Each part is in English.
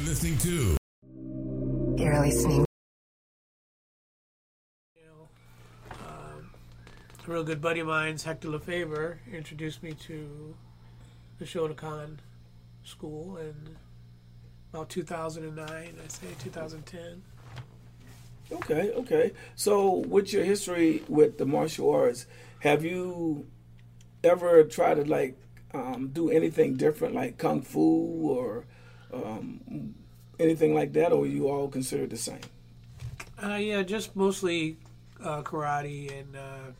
listening to. You're listening. A real good buddy of mine's, Hector Lefebvre, introduced me to the Shotokan school in about 2009, I say 2010. Okay. So with your history with the martial arts, have you ever tried to do anything different like Kung Fu or anything like that, or you all considered the same? Yeah, just mostly karate and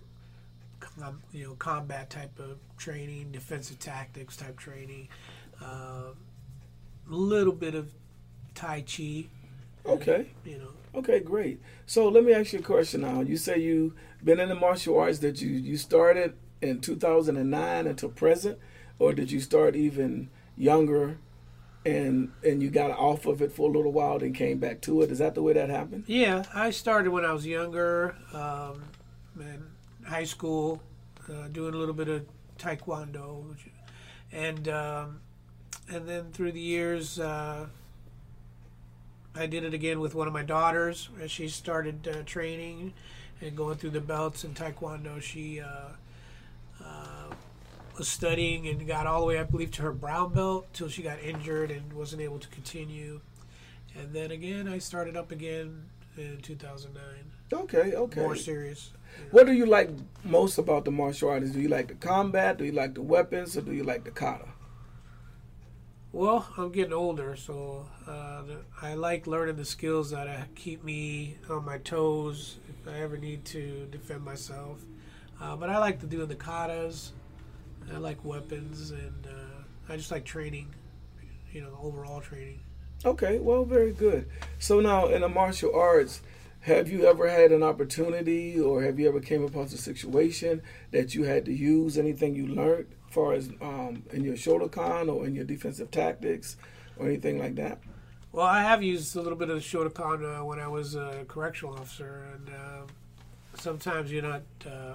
combat type of training, defensive tactics type training, a little bit of Tai Chi. Okay. Okay, great. So let me ask you a question now. You say you've been in the martial arts, that you started in 2009 until present, or did you start even younger and you got off of it for a little while and came back to it? Is that the way that happened? Yeah, I started when I was younger, in high school, doing a little bit of Taekwondo, and then through the years, I did it again with one of my daughters as she started training and going through the belts in Taekwondo. She was studying and got all the way, I believe, to her brown belt till she got injured and wasn't able to continue. And then again, I started up again in 2009. Okay. More serious. What do you like most about the martial arts? Do you like the combat? Do you like the weapons? Or do you like the kata? Well, I'm getting older, so I like learning the skills that keep me on my toes if I ever need to defend myself. But I like to do the katas. I like weapons, and I just like training, overall training. Okay, well, very good. So now, in the martial arts, have you ever had an opportunity, or have you ever came across a situation that you had to use anything you learned as far as in your Shotokan or in your defensive tactics or anything like that? Well, I have used a little bit of the Shotokan when I was a correctional officer, and sometimes you're not,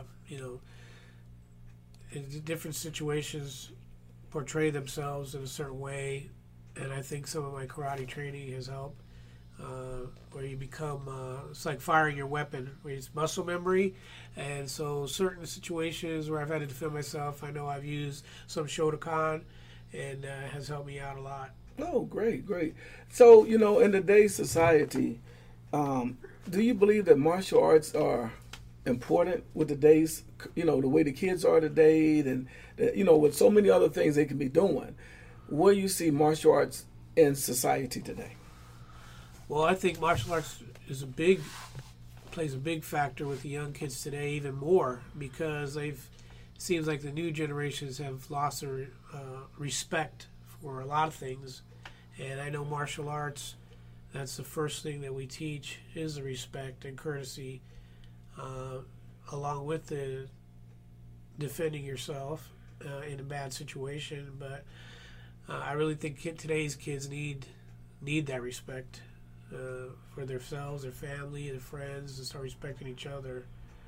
in different situations portray themselves in a certain way, and I think some of my karate training has helped. Where you become, it's like firing your weapon, where it's muscle memory, and so certain situations where I've had to defend myself, I know I've used some Shotokan, and it has helped me out a lot. Oh, great. So, in today's society, do you believe that martial arts are important with today's, the way the kids are today, and, with so many other things they can be doing? Where do you see martial arts in society today? Well, I think martial arts plays a big factor with the young kids today, even more, because it seems like the new generations have lost their respect for a lot of things. And I know martial arts, that's the first thing that we teach is the respect and courtesy, along with the defending yourself in a bad situation. But I really think today's kids need that respect. For themselves, their family, their friends, to start respecting each other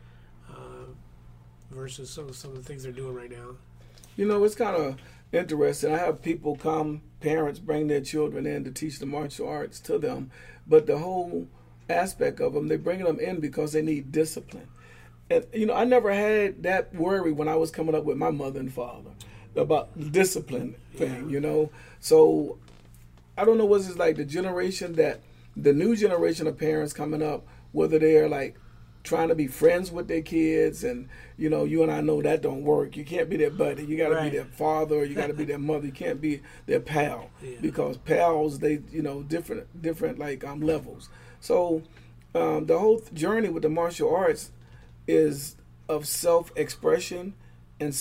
versus some of the things they're doing right now. It's kind of interesting. I have people parents bring their children in to teach the martial arts to them, but the whole aspect of them, they bring them in because they need discipline. And, I never had that worry when I was coming up with my mother and father about the discipline thing, So I don't know what it's like the new generation of parents coming up, whether they're like trying to be friends with their kids, and you and I know that don't work. You can't be their buddy. You got to be their father. You got to be their mother. You can't be their pal, because pals, they different levels. So the whole journey with the martial arts is of self-expression and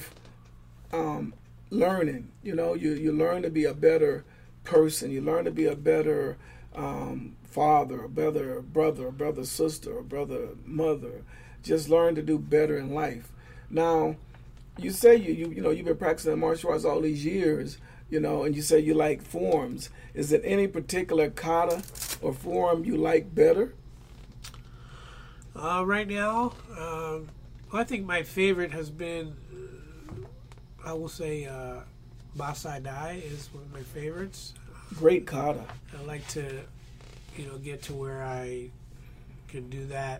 learning. You learn to be a better person. You learn to be a better father, a better brother, a brother sister, a brother mother. Just learn to do better in life. Now, you say you've been practicing martial arts all these years, and you say you like forms. Is there any particular kata or form you like better? Right now, I think my favorite has been, I will say, Basai Dai is one of my favorites. Great kata. like to, get to where I can do that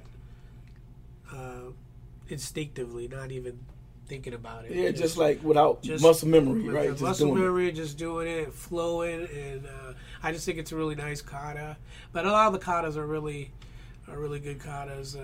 instinctively, not even thinking about it. Yeah, just like without muscle memory, right? Just muscle doing memory, just doing it, flowing, and I just think it's a really nice kata. But a lot of the katas are really good katas.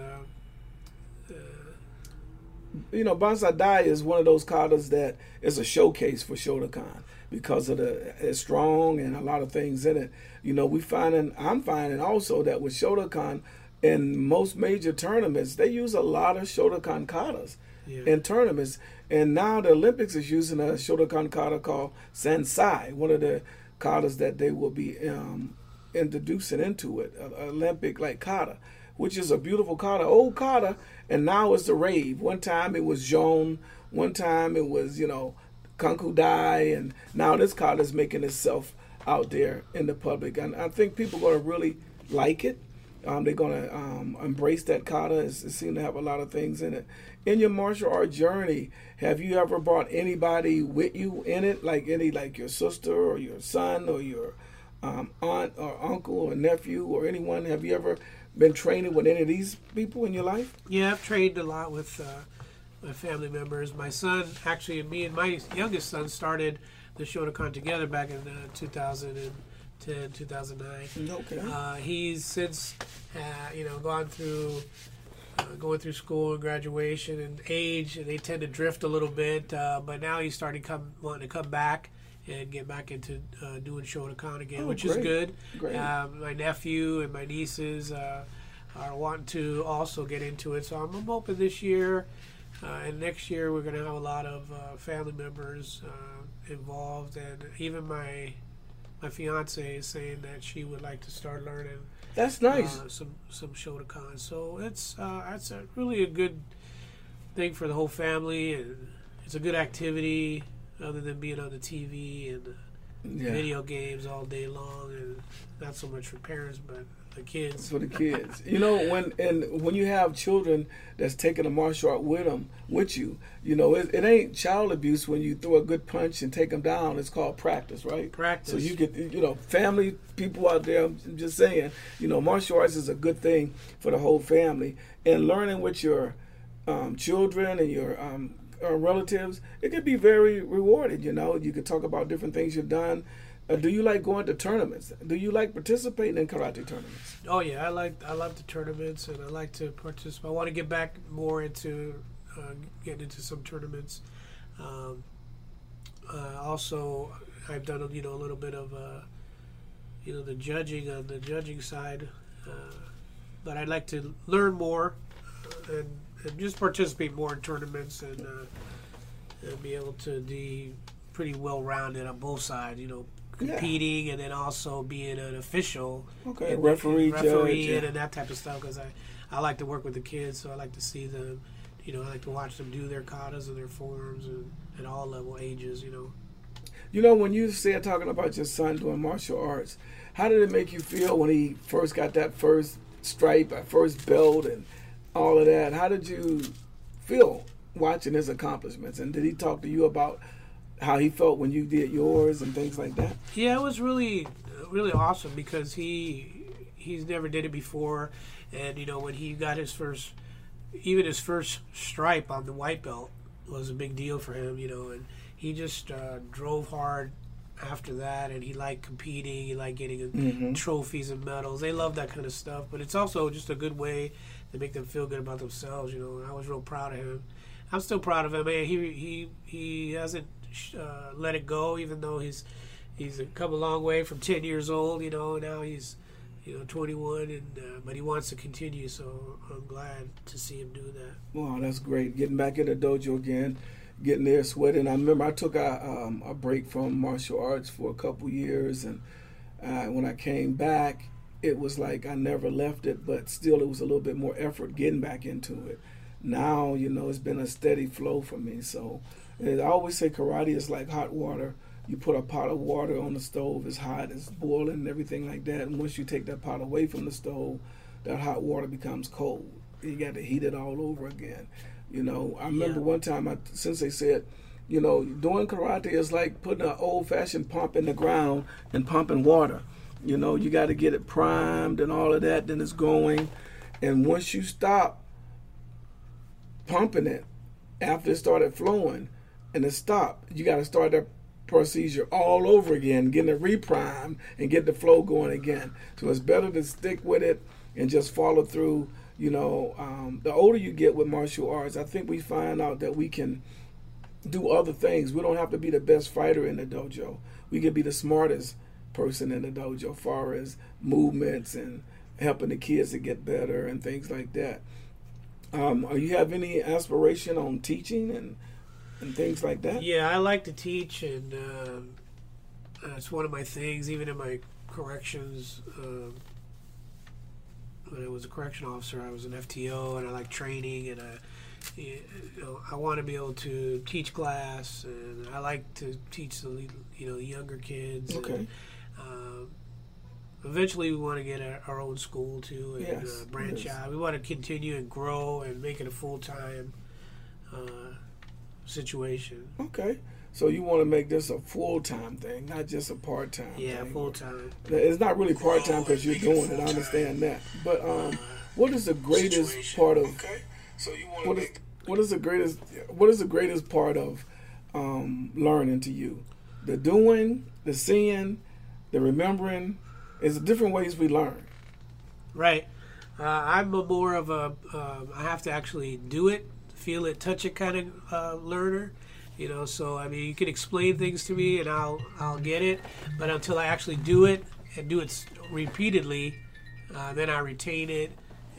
Banzai Dai is one of those katas that is a showcase for Shotokan because of it's strong and a lot of things in it. I'm finding also that with Shotokan, in most major tournaments, they use a lot of Shotokan katas in tournaments. And now the Olympics is using a Shotokan kata called Sansai, one of the katas that they will be introducing into it, an Olympic-like kata, which is a beautiful kata, old kata, and now it's the rave. One time it was Joan, one time it was, Kanku Dai, and now this kata is making itself out there in the public. And I think people are going to really like it. They're going to embrace that kata. It seems to have a lot of things in it. In your martial art journey, have you ever brought anybody with you in it, like your sister or your son or your aunt or uncle or nephew or anyone? Have you ever been training with any of these people in your life? Yeah, I've trained a lot with my family members. My son, actually, me and my youngest son started the Shotokan together back in 2010, 2009. Okay. He's since, gone through going through school and graduation and age, and they tend to drift a little bit. But now he's starting wanting to come back and get back into doing Shotokan again, which is good. Great. My nephew and my nieces are wanting to also get into it, so I'm hoping this year and next year we're going to have a lot of family members involved, and even my fiance is saying that she would like to start learning. That's nice. Some Shotokan, so it's really a good thing for the whole family, and it's a good activity other than being on the TV and video games all day long, and not so much for parents, but the kids. For the kids, when you have children that's taking a martial art with you, it ain't child abuse when you throw a good punch and take them down. It's called practice, right? Practice. So you get, family people out there. I'm just saying, martial arts is a good thing for the whole family, and learning with your children and your relatives, it can be very rewarding. You could talk about different things you've done. Do you like going to tournaments? Do you like participating in karate tournaments? Oh yeah, I love the tournaments, and I like to participate. I want to get back more into getting into some tournaments. Also, I've done a little bit of the judging on the judging side, but I'd like to learn more and just participate more in tournaments and be able to be pretty well rounded on both sides. Competing and then also being an official, referee, judge, and that type of stuff. Because I like to work with the kids, so I like to see them. I like to watch them do their katas and their forms and at all level ages. When you said talking about your son doing martial arts, how did it make you feel when he first got that first stripe, that first belt, and all of that? How did you feel watching his accomplishments? And did he talk to you about how he felt when you did yours and things like that? Yeah, it was really, really awesome because he's never did it before, and when he got his first stripe on the white belt was a big deal for him, and he just drove hard after that, and he liked competing, he liked getting trophies and medals. They love that kind of stuff, but it's also just a good way to make them feel good about themselves. I was real proud of him. I'm still proud of him. Man, he hasn't let it go, even though he's come a long way from 10 years old. Now he's 21, and but he wants to continue. So I'm glad to see him do that. Wow, that's great. Getting back in the dojo again, getting there, sweating. I remember I took a break from martial arts for a couple years, and when I came back, it was like I never left it, but still it was a little bit more effort getting back into it. Now, it's been a steady flow for me. So I always say karate is like hot water. You put a pot of water on the stove, it's hot, it's boiling and everything like that. And once you take that pot away from the stove, that hot water becomes cold. You got to heat it all over again. I remember one time, Sensei said, doing karate is like putting an old-fashioned pump in the ground and pumping water. You know, you got to get it primed and all of that, then it's going. And once you stop pumping it, after it started flowing and it stopped, you got to start that procedure all over again, getting it reprimed and get the flow going again. So it's better to stick with it and just follow through. You know, the older you get with martial arts, I think we find out that we can do other things. We don't have to be the best fighter in the dojo. We can be the smartest person in the dojo as far as movements and helping the kids to get better and things like that. You have any aspiration on teaching and things like that? Yeah, I like to teach, and it's one of my things. Even in my corrections, when I was a correction officer, I was an FTO, and I like training, and I want to be able to teach class, and I like to teach the younger kids. Okay. And, eventually, we want to get our own school too, and Yes, branch yes. out. We want to continue and grow and make it a full-time situation. Okay. So you want to make this a full-time thing, not just a part-time Yeah, thing. full-time. It's not really part-time because you're doing it. I understand that. But what is the greatest part of what is the greatest part of learning to you? The doing, the seeing, the remembering. It's different ways we learn. Right. I'm a more of a I have to actually do it, feel it, touch it kind of learner. You know, so I mean, you can explain things to me and I'll get it, but until I actually do it and do it repeatedly, then I retain it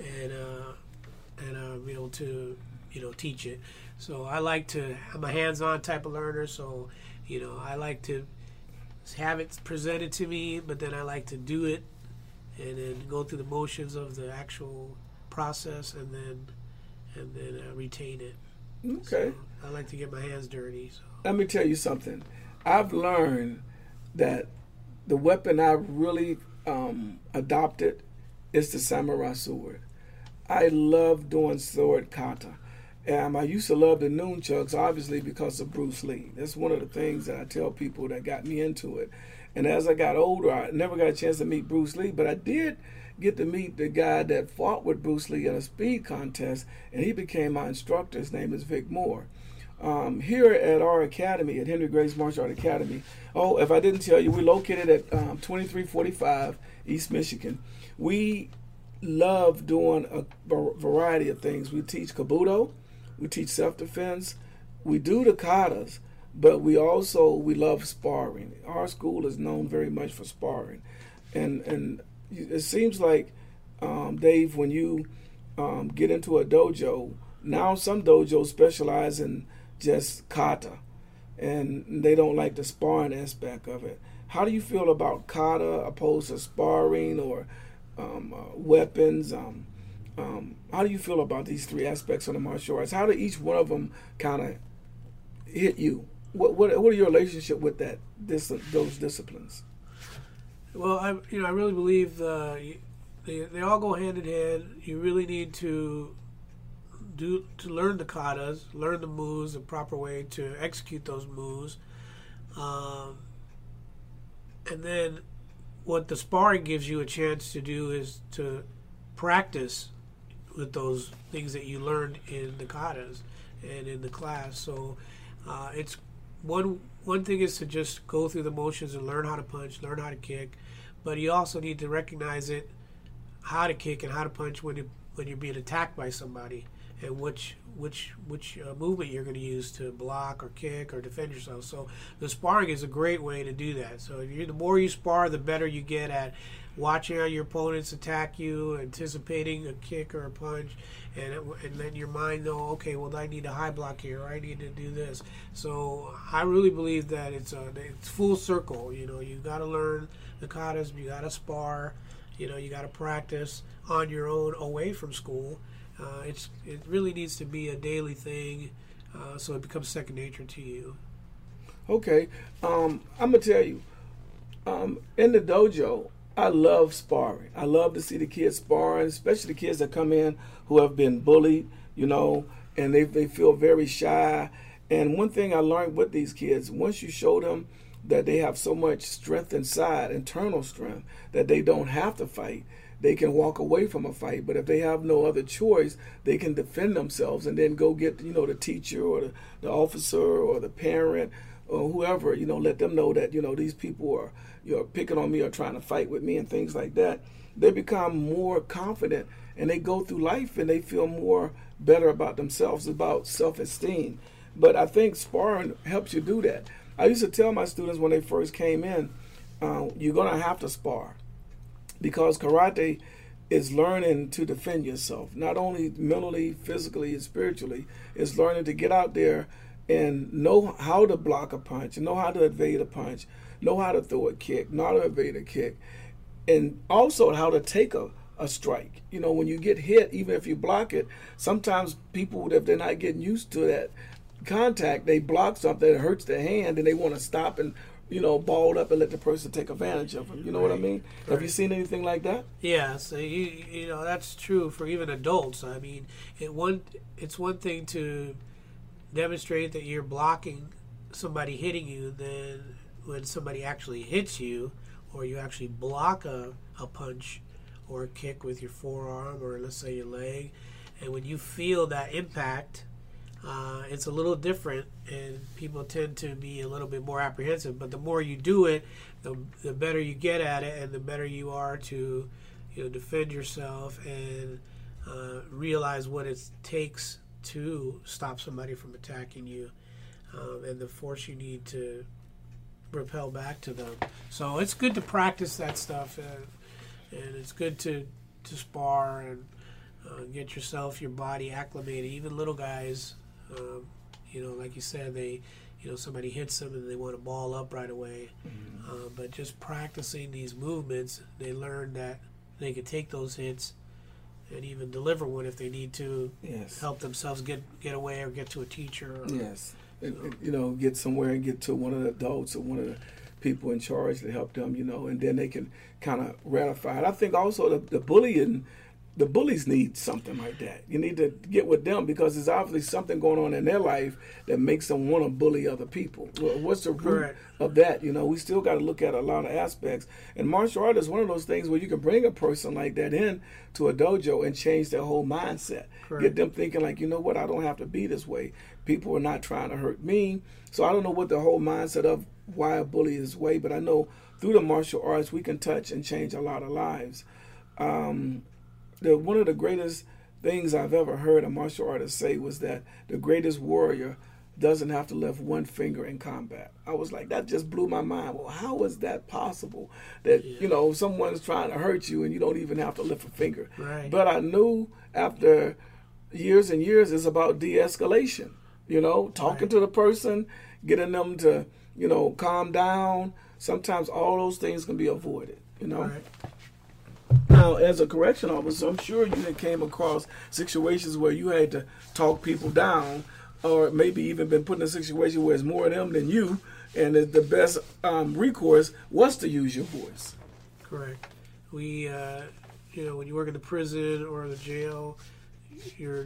and be able to teach it. So I like to. I'm a hands-on type of learner, so I like to have it presented to me, but then I like to do it and then go through the motions of the actual process and then retain it. Okay. So I like to get my hands dirty. So. Let me tell you something. I've learned that the weapon I really adopted is the samurai sword. I love doing sword kata. I used to love the nunchucks, obviously, because of Bruce Lee. That's one of the things that I tell people that got me into it. And as I got older, I never got a chance to meet Bruce Lee, but I did get to meet the guy that fought with Bruce Lee in a speed contest, and he became my instructor. His name is Vic Moore. Here at our academy, at Henry Grace Martial Art Academy, if I didn't tell you, we're located at 2345 East Michigan. We love doing a variety of things. We teach Kabuto, we teach self-defense, we do the katas, but we love sparring. Our school is known very much for sparring. And it seems like, Dave, when you get into a dojo, now some dojos specialize in just kata, and they don't like the sparring aspect of it. How do you feel about kata opposed to sparring or weapons? How do you feel about these three aspects of the martial arts? How do each one of them kind of hit you? What are your relationship with those disciplines? Well, I really believe they all go hand in hand. You really need to learn the katas, learn the moves, the proper way to execute those moves, and then what the sparring gives you a chance to do is to practice with those things that you learned in the katas and in the class. So it's one thing is to just go through the motions and learn how to punch, learn how to kick, but you also need to recognize how to kick and how to punch when you're being attacked by somebody, and which movement you're going to use to block or kick or defend yourself. So the sparring is a great way to do that. So the more you spar, the better you get at watching how your opponents attack you, anticipating a kick or a punch, and letting your mind know, okay, well, I need a high block here, or I need to do this. So I really believe that it's full circle. You got to learn the katas, you got to spar, you got to practice on your own away from school. It really needs to be a daily thing, so it becomes second nature to you. Okay, I'm gonna tell you, in the dojo, I love sparring. I love to see the kids sparring, especially the kids that come in who have been bullied, and they feel very shy. And one thing I learned with these kids, once you show them that they have so much strength inside, internal strength, that they don't have to fight. They can walk away from a fight, but if they have no other choice, they can defend themselves and then go get, the teacher or the officer or the parent or whoever, let them know that, these people are, picking on me or trying to fight with me and things like that. They become more confident and they go through life and they feel more better about themselves, about self-esteem. But I think sparring helps you do that. I used to tell my students when they first came in, you're going to have to spar, because karate is learning to defend yourself, not only mentally, physically, and spiritually. It's learning to get out there and know how to block a punch, know how to evade a punch, know how to throw a kick, know how to evade a kick, and also how to take a strike. When you get hit, even if you block it, sometimes people, if they're not getting used to that contact, they block something that hurts their hand and they want to stop and balled up and let the person take advantage of them. You know what I mean? Right. Have you seen anything like that? Yeah, so that's true for even adults. I mean, it's one thing to demonstrate that you're blocking somebody hitting you than when somebody actually hits you, or you actually block a punch or a kick with your forearm or let's say your leg, and when you feel that impact, it's a little different, and people tend to be a little bit more apprehensive. But the more you do it, the better you get at it, and the better you are to, defend yourself and realize what it takes to stop somebody from attacking you, and the force you need to repel back to them. So it's good to practice that stuff, and it's good to spar and get yourself, your body acclimated. Even little guys. Like you said, somebody hits them and they want to ball up right away. Mm-hmm. But just practicing these movements, they learn that they can take those hits and even deliver one if they need to. Yes. Help themselves get away or get to a teacher. Yes. Get somewhere and get to one of the adults or one of the people in charge to help them, and then they can kind of ratify it. I think also the bullying. The bullies need something like that. You need to get with them because there's obviously something going on in their life that makes them want to bully other people. What's the root of that? We still got to look at a lot of aspects. And martial art is one of those things where you can bring a person like that in to a dojo and change their whole mindset. Correct. Get them thinking like, what, I don't have to be this way. People are not trying to hurt me. So I don't know what the whole mindset of why a bully is way, but I know through the martial arts we can touch and change a lot of lives. One of the greatest things I've ever heard a martial artist say was that the greatest warrior doesn't have to lift one finger in combat. I was like, that just blew my mind. Well, how is that possible? That, someone's trying to hurt you and you don't even have to lift a finger. Right. But I knew after years and years it's about de-escalation. Talking to the person, getting them to, calm down. Sometimes all those things can be avoided, Right. Now, as a correction officer, I'm sure you came across situations where you had to talk people down, or maybe even been put in a situation where it's more of them than you, and the best recourse was to use your voice. Correct. We, when you work in the prison or the jail, you're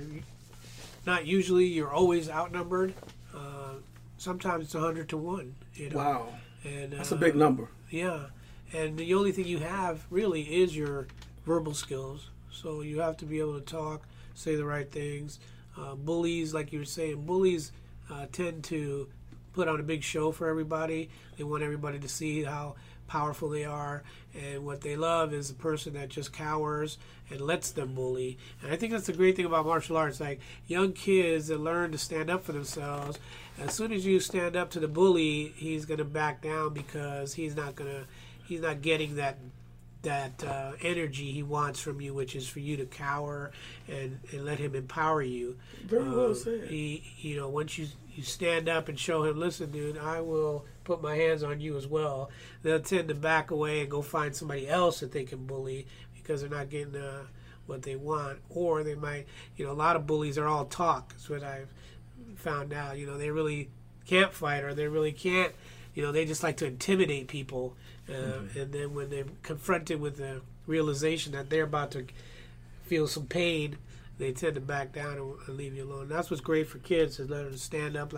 always outnumbered. Sometimes it's 100 to 1. Wow. And that's a big number. Yeah. And the only thing you have really is your verbal skills. So you have to be able to talk, say the right things. Bullies, like you were saying, tend to put on a big show for everybody. They want everybody to see how powerful they are. And what they love is a person that just cowers and lets them bully. And I think that's the great thing about martial arts. Like young kids that learn to stand up for themselves, as soon as you stand up to the bully, he's going to back down because he's not getting that energy he wants from you, which is for you to cower and let him empower you. Very well said. Once you stand up and show him, listen, dude, I will put my hands on you as well, they'll tend to back away and go find somebody else that they can bully because they're not getting what they want. Or they might, a lot of bullies are all talk. That's what I've found out. They really can't fight, or they really can't, they just like to intimidate people. And then when they're confronted with the realization that they're about to feel some pain, they tend to back down and leave you alone. And that's what's great for kids, is let them stand up like,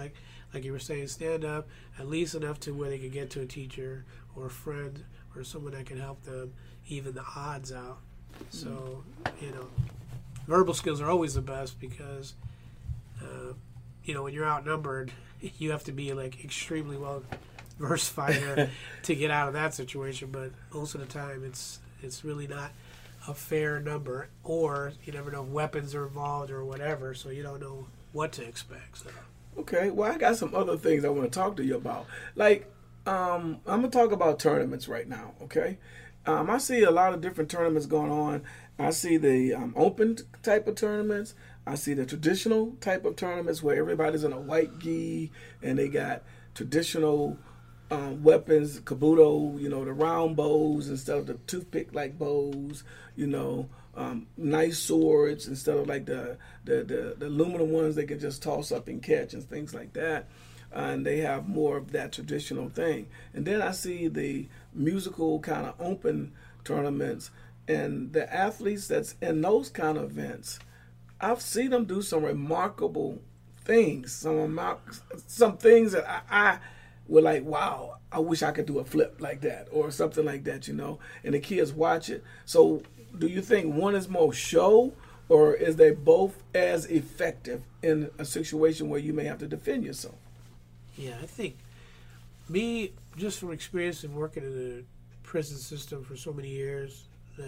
like you were saying, stand up at least enough to where they can get to a teacher or a friend or someone that can help them even the odds out. So, verbal skills are always the best because, when you're outnumbered, you have to be like extremely well versed fighter to get out of that situation. But most of the time, it's really not a fair number, or you never know if weapons are involved or whatever, so you don't know what to expect. So. Okay, well, I got some other things I want to talk to you about. Like, I'm going to talk about tournaments right now, okay? I see a lot of different tournaments going on. I see the open type of tournaments. I see the traditional type of tournaments where everybody's in a white gi and they got traditional weapons, kabuto, the round bows instead of the toothpick-like bows, nice swords instead of like the aluminum ones they can just toss up and catch and things like that. And they have more of that traditional thing. And then I see the musical kind of open tournaments and the athletes that's in those kind of events. I've seen them do some remarkable things, some things that I were like, wow, I wish I could do a flip like that or something like that, and the kids watch it. So do you think one is more show, or is they both as effective in a situation where you may have to defend yourself? Yeah, I think me, just from experience and working in the prison system for so many years,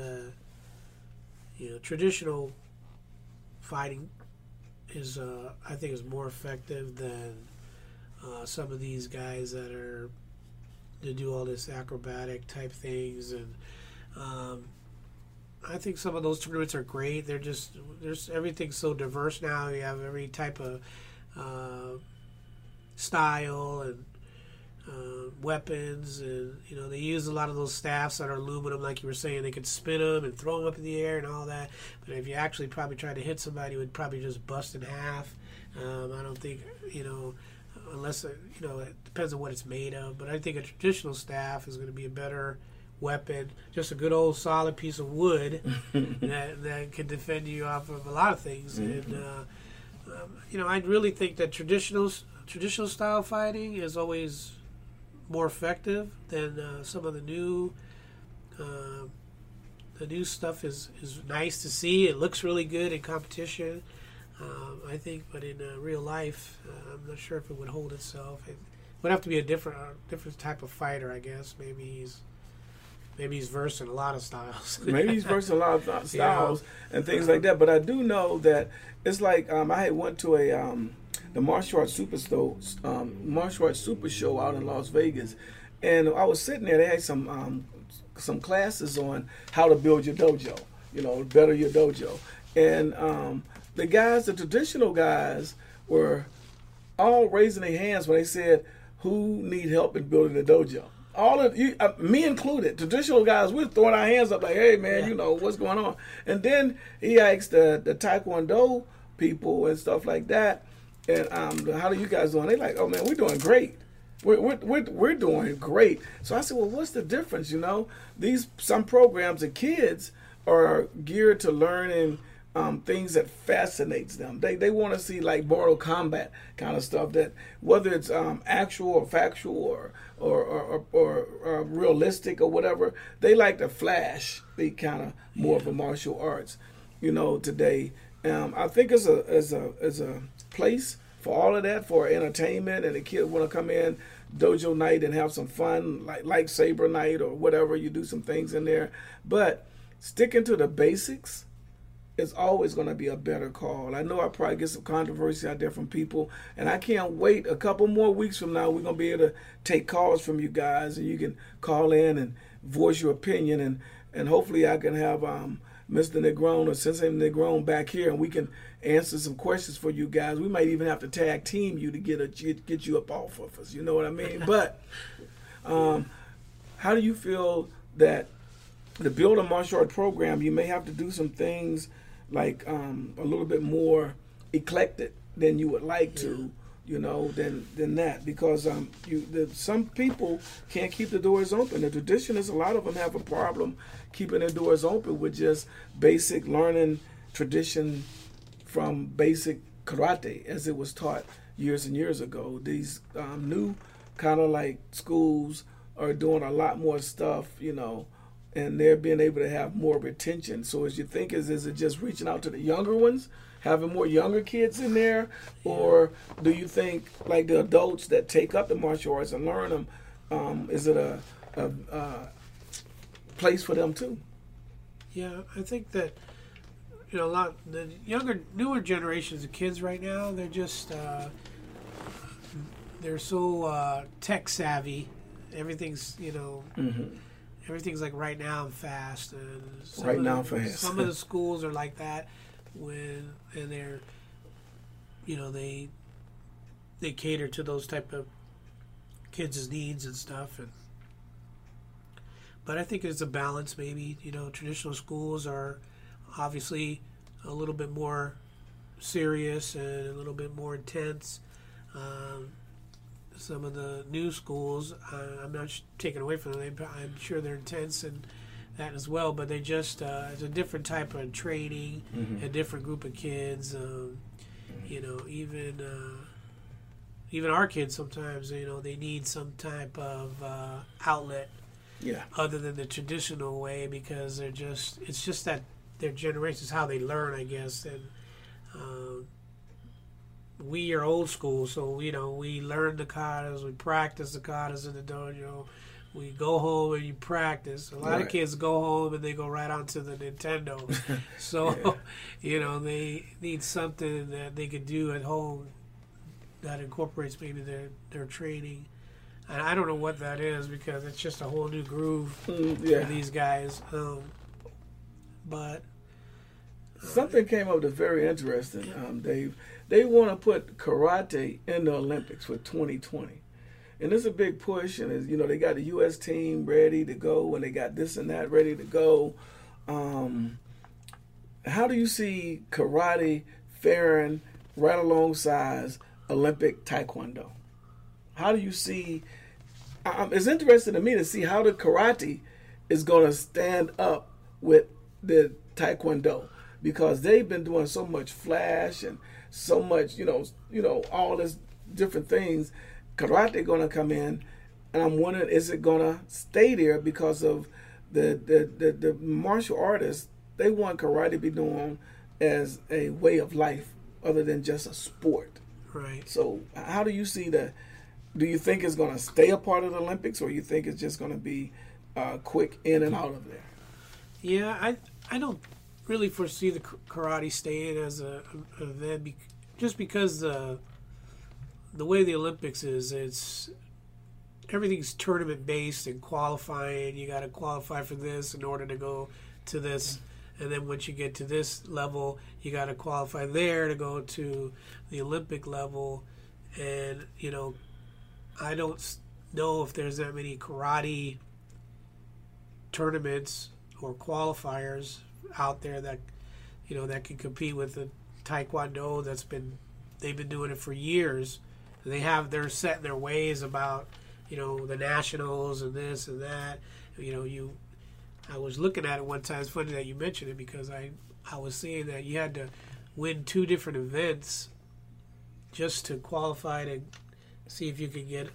traditional fighting is, I think, is more effective than some of these guys that do all this acrobatic type things, and I think some of those tournaments are great. There's everything's so diverse now. You have every type of style and weapons, and they use a lot of those staffs that are aluminum, like you were saying. They could spin them and throw them up in the air and all that. But if you actually probably try to hit somebody, it would probably just bust in half. I don't think unless it depends on what it's made of. But I think a traditional staff is going to be a better weapon, just a good old solid piece of wood that can defend you off of a lot of things. Mm-hmm. And I really think that traditional style fighting is always more effective than some of the new. The new stuff is nice to see. It looks really good in competition, I think, but in real life, I'm not sure if it would hold itself. It would have to be a different type of fighter, I guess. Maybe he's versed in a lot of styles. Maybe he's versed in a lot of styles and things like that. But I do know that it's like I had went to the Martial Arts Super Show out in Las Vegas, and I was sitting there. They had some classes on how to build your dojo, better your dojo, and the traditional guys, were all raising their hands when they said, "Who need help in building a dojo?" All of you, me included, traditional guys, we're throwing our hands up like, "Hey, man, what's going on?" And then he asked the Taekwondo people and stuff like that, and how are you guys doing? They're like, "Oh man, we're doing great. We're doing great." So I said, "Well, what's the difference? Some programs, the kids are geared to learning things that fascinates them. They want to see like Mortal Kombat kind of stuff, that whether it's actual or factual or realistic or whatever, they like to flash the kind of more of a martial arts, today. I think it's a place for all of that, for entertainment, and the kids want to come in dojo night and have some fun, like saber night or whatever. You do some things in there, but sticking to the basics is always going to be a better call. I know I probably get some controversy out there from people, and I can't wait a couple more weeks from now. We're going to be able to take calls from you guys, and you can call in and voice your opinion, and hopefully I can have Mr. Negron or Sensei Negron back here, and we can answer some questions for you guys. We might even have to tag team you to get you up off of us. You know what I mean? But how do you feel that to build a martial art program, you may have to do some things like a little bit more eclectic than you would like to, than that, because some people can't keep the doors open. The traditionalists, a lot of them have a problem keeping their doors open with just basic learning tradition from basic karate as it was taught, years and years ago. These new kind of like schools are doing a lot more stuff, and they're being able to have more retention. So as you think, is it just reaching out to the younger ones, having more younger kids in there, or do you think like the adults that take up the martial arts and learn them, is it a place for them too? Yeah, I think that a lot the newer generations of kids right now, they're just they're so tech savvy. Everything's everything's like right now and fast, and some of the schools are like that and they're they cater to those type of kids' needs and stuff. But I think it's a balance. Maybe traditional schools are obviously a little bit more serious and a little bit more intense. Some of the new schools, I'm not taking away from them. I'm sure they're intense and that as well, but they just it's a different type of training, a different group of kids. Even our kids sometimes, they need some type of outlet, other than the traditional way, because it's just that their generation is how they learn, I guess. And we are old school, so we learn the katas, we practice the katas in the dojo. We go home and you practice. A lot of kids go home and they go right onto the Nintendo. So, they need something that they could do at home that incorporates maybe their training. And I don't know what that is, because it's just a whole new groove for these guys. But something came up that's very interesting, Dave. They want to put karate in the Olympics for 2020. And it's a big push, and they got the U.S. team ready to go, and they got this and that ready to go. How do you see karate faring right alongside Olympic Taekwondo? How do you see? It's interesting to me to see how the karate is going to stand up with the Taekwondo, because they've been doing so much flash and so much, all this different things. Karate going to come in, and I'm wondering, is it going to stay there because of the martial artists? They want karate to be known as a way of life other than just a sport. Right. So how do you see that? Do you think it's going to stay a part of the Olympics, or you think it's just going to be quick in and out of there? Yeah, I don't really foresee the karate staying as an event, just because the way the Olympics is, everything's tournament based and qualifying. You got to qualify for this in order to go to this, and then once you get to this level, you got to qualify there to go to the Olympic level. And I don't know if there's that many karate tournaments or qualifiers out there that that can compete with the Taekwondo. They've been doing it for years. They're set in their ways about the nationals and this and that. I was looking at it one time. It's funny that you mentioned it, because I was seeing that you had to win 2 different events just to qualify to see if you could get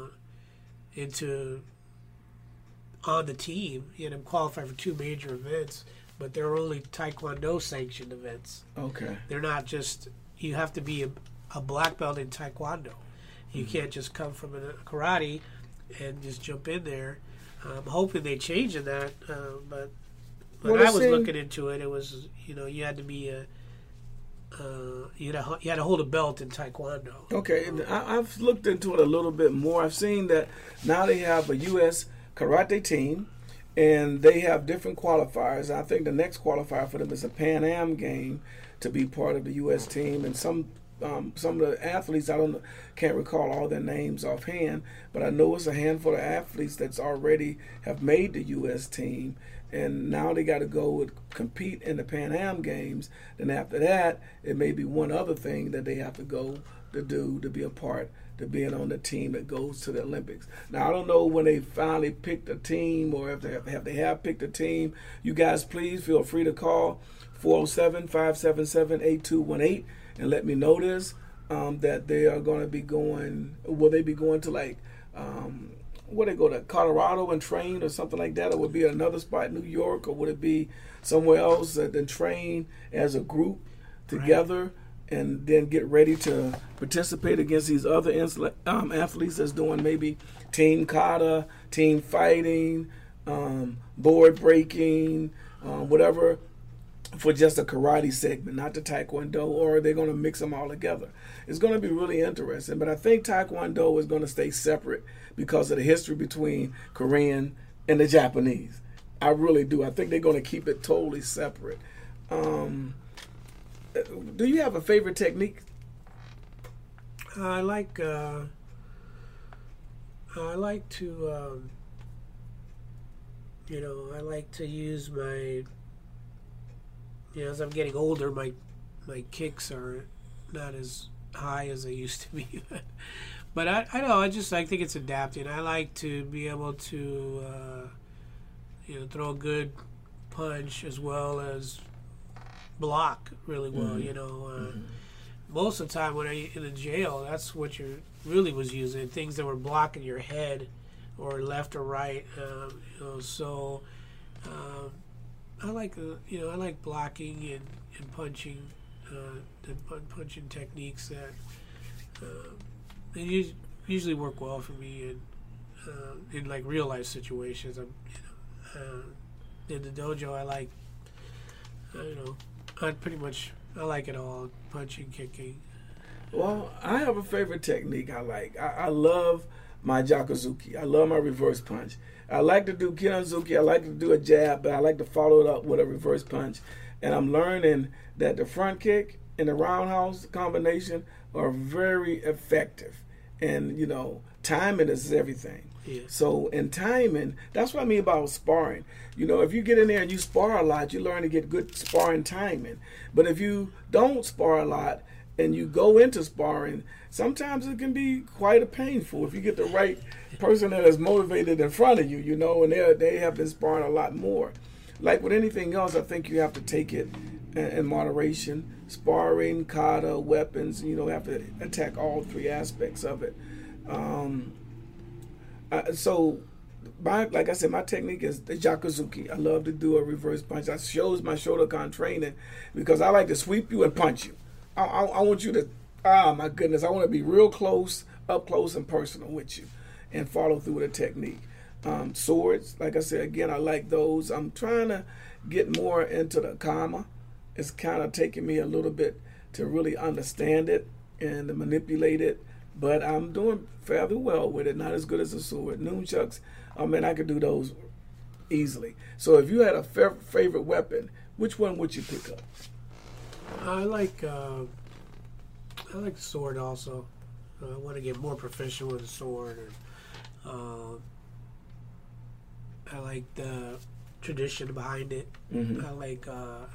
on the team. You had to qualify for 2 major events, but they're only Taekwondo sanctioned events. Okay. They're not just, you have to be a black belt in Taekwondo. You can't just come from a karate and just jump in there. I'm hoping they change that, but when I was looking into it, it was, you had to be you had to hold a belt in Taekwondo. Okay, I've looked into it a little bit more. I've seen that now they have a U.S. karate team, and they have different qualifiers. I think the next qualifier for them is a Pan Am game to be part of the U.S. team, and some of the athletes, can't recall all their names offhand, but I know it's a handful of athletes that's already have made the U.S. team, and now they got to go and compete in the Pan Am games. Then after that, it may be one other thing that they have to go to do to be a part, to being on the team that goes to the Olympics. Now, I don't know when they finally picked a team, or if they have picked a team. You guys, please feel free to call 407-577-8218 and let me know this. that they are going to be going. Will they be going to like? Would they go to Colorado and train or something like that, or would it be another spot, New York, or would it be somewhere else and train as a group together, and then get ready to participate against these other athletes that's doing maybe team kata, team fighting, board breaking, whatever, for just a karate segment, not the taekwondo, or are they going to mix them all together? It's going to be really interesting, but I think taekwondo is going to stay separate because of the history between Korean and the Japanese. I really do. I think they're going to keep it totally separate. Do you have a favorite technique? I like to, I like to use my, as I'm getting older, my kicks are not as high as they used to be. But I think it's adapting. I like to be able to, throw a good punch as well as block really well. Most of the time when I in the jail, that's what you really was using, things that were blocking your head or left or right. I like blocking and punching, the punching techniques that they usually work well for me in like real life situations. In the dojo, I like, I like it all, punching, kicking. Well, I have a favorite technique I like. I love my Jakuzuki. I love my reverse punch. I like to do Kiranzuki. I like to do a jab, but I like to follow it up with a reverse punch. And I'm learning that the front kick and the roundhouse combination are very effective. And, timing is everything. Yeah. So in timing, that's what I mean about sparring. If you get in there and you spar a lot, you learn to get good sparring timing. But if you don't spar a lot and you go into sparring, sometimes it can be quite painful if you get the right person that is motivated in front of you, and they have been sparring a lot more. Like with anything else, I think you have to take it in moderation. Sparring, kata, weapons, have to attack all three aspects of it. Like I said, my technique is the Jakuzuki. I love to do a reverse punch. That shows my Shotokan training because I like to sweep you and punch you. I want you to, my goodness, I want to be real close, up close and personal with you and follow through with a technique. Swords, like I said, again, I like those. I'm trying to get more into the kama. It's kind of taking me a little bit to really understand it and to manipulate it, but I'm doing fairly well with it. Not as good as a sword. Nunchucks, I could do those easily. So if you had a favorite weapon, which one would you pick up? I like the sword also. I want to get more proficient with the sword. And, I like the tradition behind it. Mm-hmm. I like, I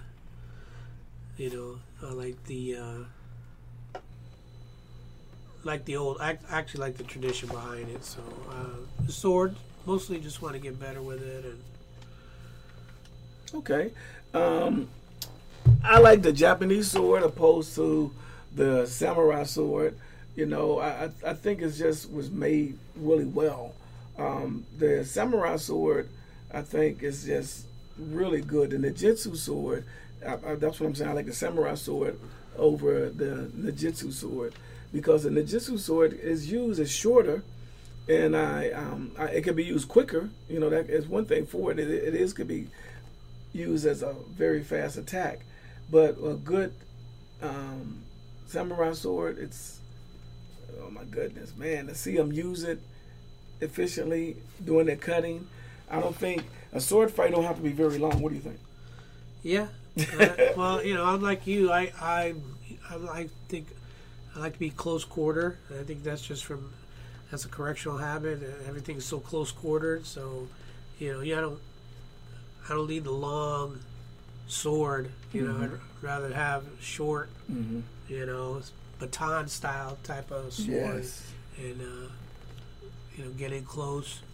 like the old. I actually like the tradition behind it. So the sword, mostly just want to get better with it. And okay, I like the Japanese sword opposed to the samurai sword. I think it just was made really well. The samurai sword, I think, is just really good. The Ninjutsu sword, that's what I'm saying. I like the samurai sword over the Ninjutsu sword because the Ninjutsu sword is used as shorter, and it can be used quicker. That is one thing for it. It could be used as a very fast attack, but a good samurai sword, it's, oh my goodness, man, to see them use it efficiently doing their cutting. I don't think a sword fight don't have to be very long. What do you think? Yeah. Well, I'm like you. I think I like to be close quarter. I think that's just that's a correctional habit. Everything's so close quartered. So, I don't need the long sword. Mm-hmm. I'd rather have short, Mm-hmm. baton style type of sword. Yes. And getting close.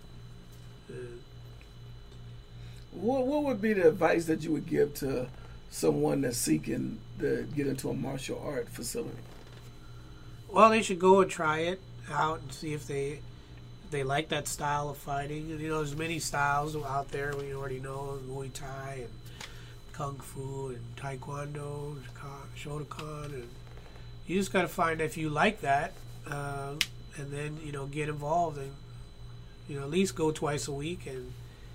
What would be the advice that you would give to someone that's seeking to get into a martial art facility? Well, they should go and try it out and see if they like that style of fighting. And, there's many styles out there. We already know Muay Thai and Kung Fu and Taekwondo, Shotokan, and you just got to find if you like that, and then get involved and at least go twice a week and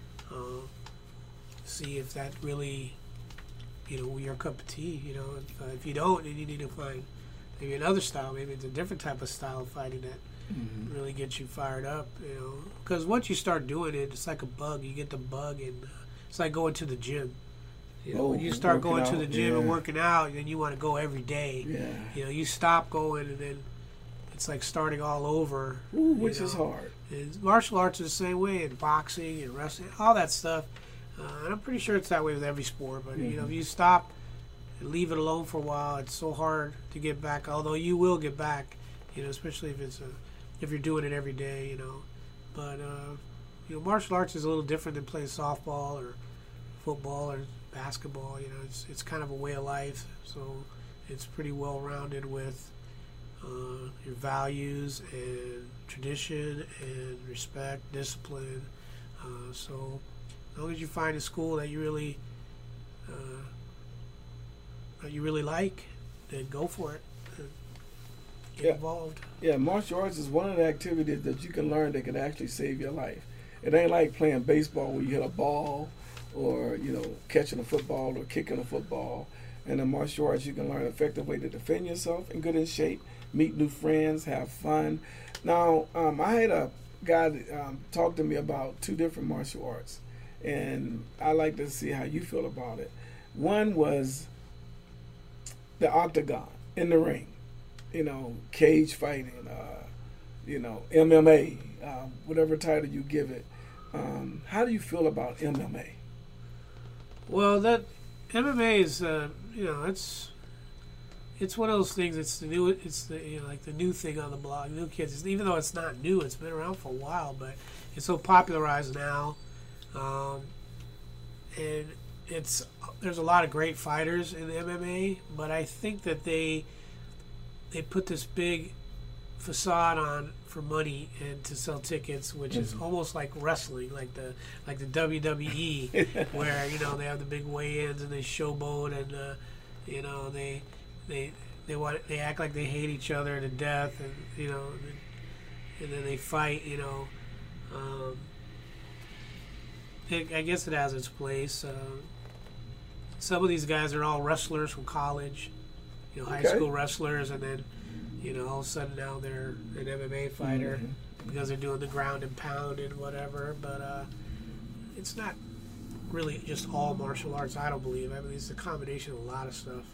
see if that really your cup of tea. If you don't, then you need to find maybe another style. Maybe it's a different type of style of fighting that really gets you fired up. Because once you start doing it, it's like a bug. You get the bug, and it's like going to the gym. When you start going to the gym and working out, then you want to go every day. Yeah. You stop going, and then it's like starting all over. Which is hard. And martial arts is the same way, and boxing and wrestling, all that stuff. And I'm pretty sure it's that way with every sport. But if you stop and leave it alone for a while, it's so hard to get back. Although you will get back, especially if you're doing it every day. But martial arts is a little different than playing softball or football or basketball. It's kind of a way of life. So it's pretty well rounded with your values and tradition and respect, discipline. So as long as you find a school that you really like, then go for it. Get involved. Yeah, martial arts is one of the activities that you can learn that can actually save your life. It ain't like playing baseball where you hit a ball or catching a football or kicking a football. And in martial arts, you can learn an effective way to defend yourself and get in shape, meet new friends, have fun. Now, I had a guy talk to me about two different martial arts, and I like to see how you feel about it. One was the octagon, in the ring, cage fighting, MMA, whatever title you give it. How do you feel about MMA? Well, that MMA is, it's one of those things. It's the new, like the new thing on the block. New kids, even though it's not new, it's been around for a while, but it's so popularized now, and there's a lot of great fighters in the MMA, but I think that they put this big facade on for money and to sell tickets, which is almost like wrestling, like the WWE, where they have the big weigh-ins and they showboat and they act like they hate each other to death, and and then they fight. I guess it has its place. Some of these guys are all wrestlers from college, high school wrestlers, and then all of a sudden now they're an MMA fighter because they're doing the ground and pound and whatever. But it's not really just all martial arts, I don't believe. I mean, it's a combination of a lot of stuff.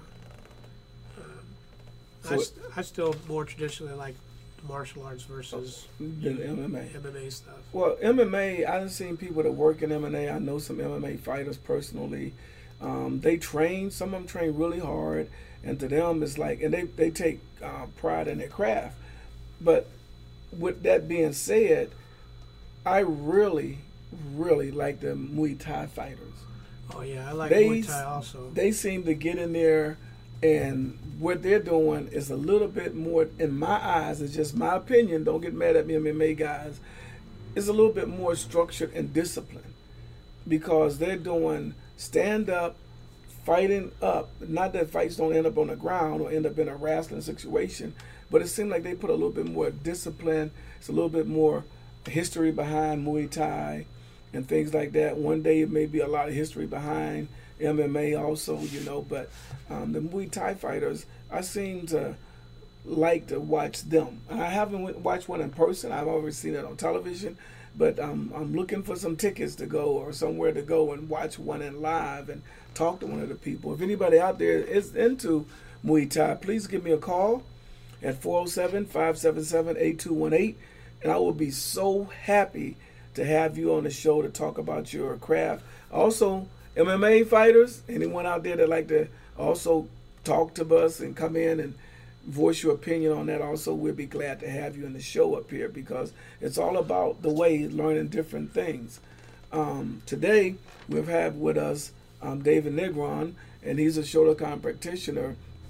I still more traditionally like martial arts versus than MMA. MMA stuff. Well, MMA, I've seen people that work in MMA. I know some MMA fighters personally. They train. Some of them train really hard, and to them it's like, and they take pride in their craft. But with that being said, I really like the Muay Thai fighters. Oh yeah, I like Muay Thai also. They seem to get in there, and what they're doing is a little bit more, in my eyes, it's just my opinion, don't get mad at me, MMA guys, it's a little bit more structured and disciplined, because they're doing stand-up, fighting up. Not that fights don't end up on the ground or end up in a wrestling situation, but it seems like they put a little bit more discipline. It's a little bit more history behind Muay Thai and things like that. One day it may be a lot of history behind MMA also, but the Muay Thai fighters, I seem to like to watch them. I haven't watched one in person. I've always seen it on television, but I'm looking for some tickets to go or somewhere to go and watch one in live and talk to one of the people. If anybody out there is into Muay Thai, please give me a call at 407-577-8218, and I will be so happy to have you on the show to talk about your craft. Also, MMA fighters, anyone out there that like to also talk to us and come in and voice your opinion on that, also we'll be glad to have you in the show up here, because it's all about the way learning different things. Today we've had with us David Negron, and he's a Shotokan practitioner,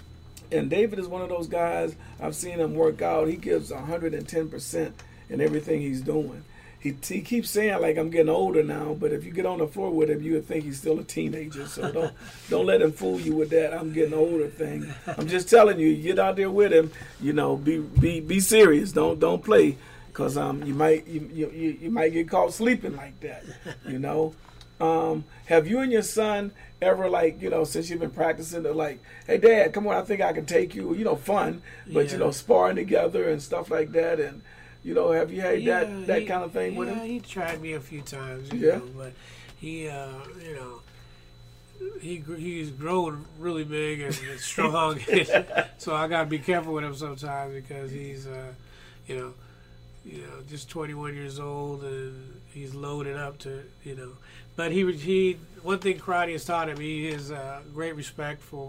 And David is one of those guys. I've seen him work out. He gives 110% in everything he's doing. He keeps saying like I'm getting older now, but if you get on the floor with him, you would think he's still a teenager. So don't let him fool you with that I'm getting older thing. I'm just telling you, get out there with him. You know, be serious. Don't play, because you might get caught sleeping like that. You know. Have you and your son ever, like, you know, since you've been practicing, to like, hey Dad, come on, I think I can take you, you know, fun, but you know, sparring together and stuff like that, and you know, have you had that kind of thing with him? Yeah, he tried me a few times, you know, but he, you know, he's growing really big and strong, so I gotta be careful with him sometimes, because he's, you know, just 21 years old, and he's loaded up to, you know. But he one thing karate has taught him, he has great respect for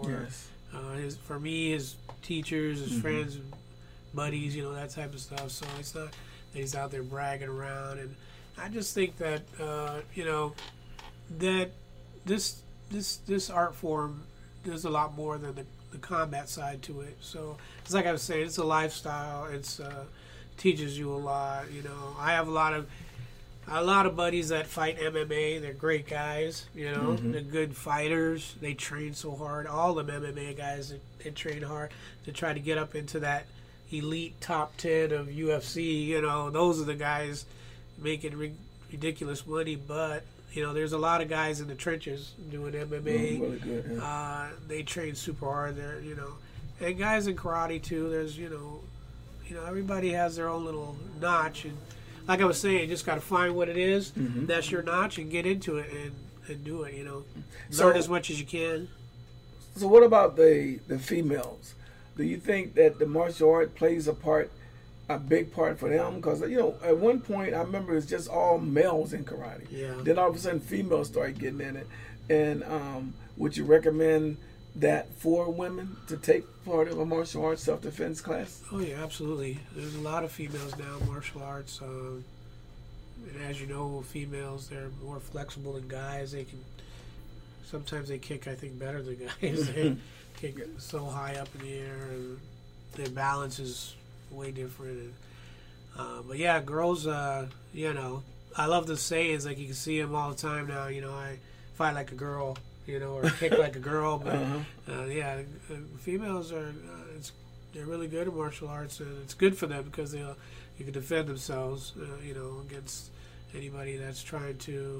his teachers, his friends, and buddies, you know, that type of stuff. So it's not that he's out there bragging around. And I just think that you know, that this art form, there's a lot more than the combat side to it. So it's like I was saying, it's a lifestyle. It's teaches you a lot. You know, I have a lot of buddies that fight MMA. They're great guys. You know, they're good fighters. They train so hard. All the MMA guys, they train hard to try to get up into that elite top 10 of UFC. You know, those are the guys making ridiculous money. But you know, there's a lot of guys in the trenches doing MMA. Really good, yeah. They train super hard. There, you know, and guys in karate too. There's you know, everybody has their own little notch, and like I was saying, you just got to find what it is. That's your notch, and get into it and do it. You know, learn as much as you can. So, what about the females? Do you think that the martial art plays a big part for them? Because you know, at one point I remember it's just all males in karate. Yeah. Then all of a sudden females started getting in it. And would you recommend that for women to take part of a martial arts self-defense class? Oh yeah, absolutely. There's a lot of females now in martial arts. And as you know, females, they're more flexible than guys. Sometimes they kick, I think, better than guys. They kick so high up in the air, and their balance is way different. And, but yeah, girls, you know, I love the sayings, like you can see them all the time now. You know, I fight like a girl, you know, or kick like a girl. But yeah, females they're really good at martial arts, and it's good for them because you can defend themselves, you know, against anybody that's trying to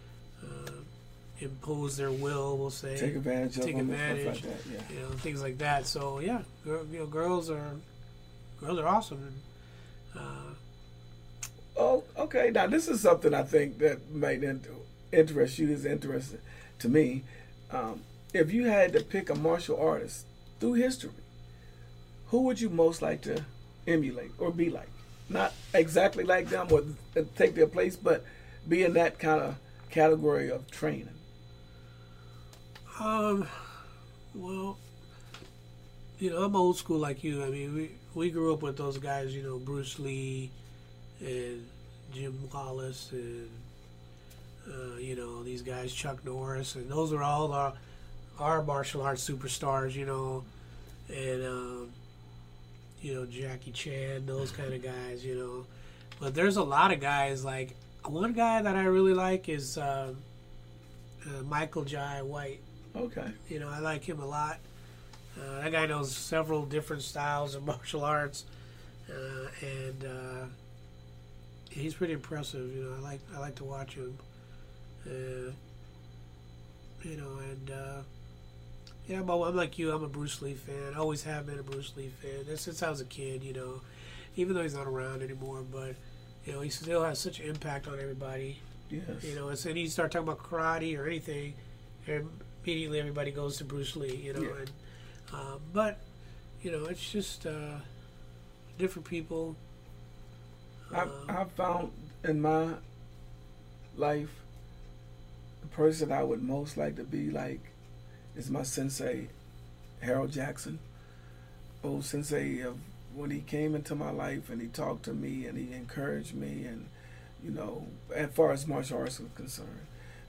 impose their will. We'll say take advantage, like that, you know, things like that. So yeah, you know, girls are awesome. And, oh, okay. Now this is something I think that might interest you. Is interesting to me. If you had to pick a martial artist through history, who would you most like to emulate or be like? Not exactly like them or take their place, but be in that kind of category of training. Well, you know, I'm old school like you. I mean, we grew up with those guys, you know, Bruce Lee and Jim Wallace and you know, these guys, Chuck Norris, and those are all our martial arts superstars, you know, and you know, Jackie Chan, those kind of guys, you know. But there's a lot of guys, like one guy that I really like is Michael Jai White. Okay. You know, I like him a lot. That guy knows several different styles of martial arts, and he's pretty impressive. You know, I like to watch him. You know, and yeah, but I'm like you. I'm a Bruce Lee fan. I always have been a Bruce Lee fan since I was a kid. You know, even though he's not around anymore, but you know, he still has such an impact on everybody. Yes. You know, and you start talking about karate or anything, and immediately everybody goes to Bruce Lee. You know, Yeah. and but you know, it's just different people. I've found in my life, the person I would most like to be like is my sensei, Harold Jackson. Old sensei, when he came into my life and he talked to me and he encouraged me, and you know, as far as martial arts was concerned,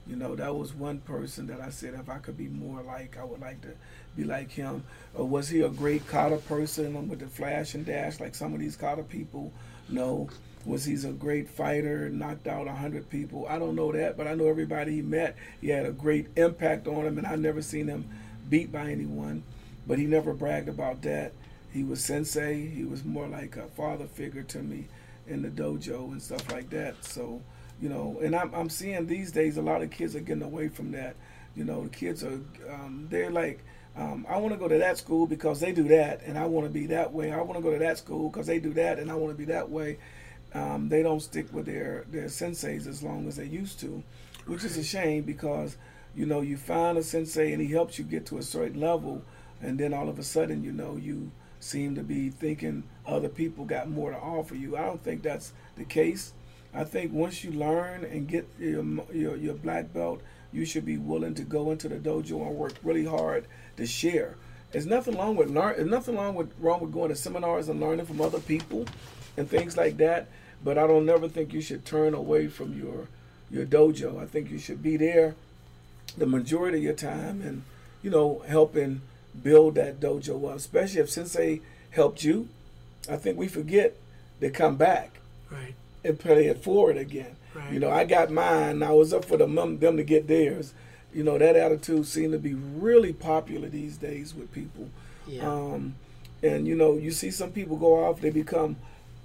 You know, that was one person that I said if I could be more like, I would like to be like him. Or was he a great kata person with the flash and dash like some of these kata people? No. Was he a great fighter, knocked out 100 people? I don't know that, but I know everybody he met, he had a great impact on him, and I never seen him beat by anyone. But he never bragged about that. He was sensei. He was more like a father figure to me in the dojo and stuff like that. So, you know, and I'm seeing these days a lot of kids are getting away from that. You know, the kids are, they're like, I want to go to that school because they do that, and I want to be that way. I want to go to that school because they do that, and I want to be that way. They don't stick with their senseis as long as they used to, which is a shame because, you know, you find a sensei and he helps you get to a certain level, and then all of a sudden, you know, you seem to be thinking other people got more to offer you. I don't think that's the case. I think once you learn and get your black belt, you should be willing to go into the dojo and work really hard to share. There's nothing wrong with wrong with going to seminars and learning from other people and things like that. But I don't never think you should turn away from your dojo. I think you should be there the majority of your time and, you know, helping build that dojo up. Especially if sensei helped you. I think we forget to come back Right. and pay it forward again. Right. You know, I got mine. I was up for them to get theirs. You know, that attitude seemed to be really popular these days with people. Yeah. And, you know, you see some people go off, they become